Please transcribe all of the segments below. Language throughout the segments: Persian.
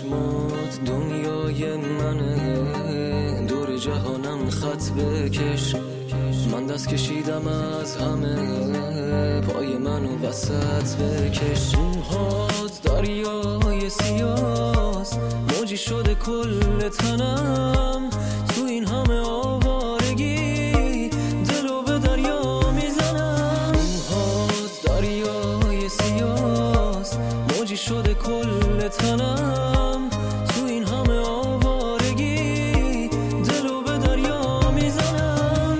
چشمات دنیای منه، دور جهانم خط بکش. من دست کشیدم از همه، پای منو وسط بکش. موهات دریای سیاست، موجی شده کل تنم. تو این همه آوارگی دلو به دریا میزنم. موهات دریای سیاست، موجی شده کل تنم. تو این همه آوارگی دلو به دریا میزنم.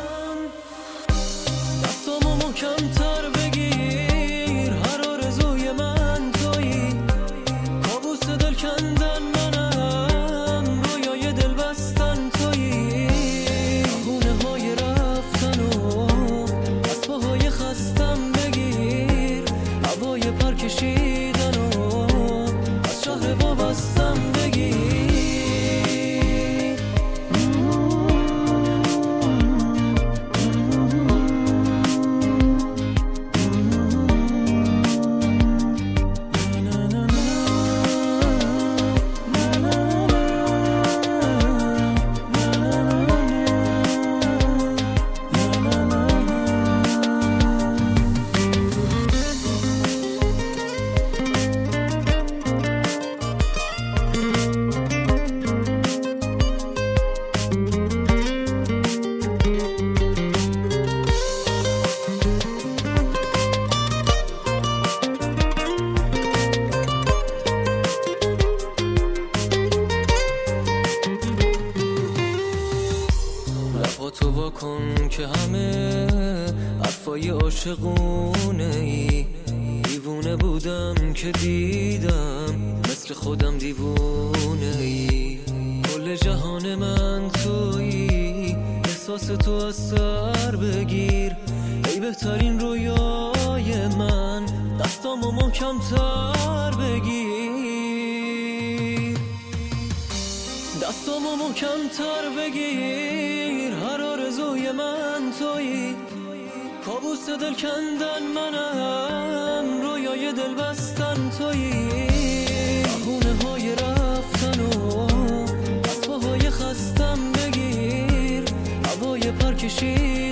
دستامو محکم‌تر بگیر، هر آرزوی من تویی. کابوس دل کندن منم، رویای دل بستن تویی. بهونه های رفتن و از پاهای خستم بگیر. هوای پر کشیدن و از شهر وابستم بگیر. لباتو واکن که همه حرفای عاشقونه ای. دیوونه بودم که دیدم مثل خودم دیوونه ای. کل جهان من تویی، احساس تو از سر بگیر. ای بهترین رویای من، دستامو محکم‌تر بگیر. دستامو محکم‌تر بگیر، هر آرزوی من تویی. کابوس دل کندن منم، رویای دل بستن تویی. بهونه های رفتن و از پاهای خستم بگیر. هوای پر کشید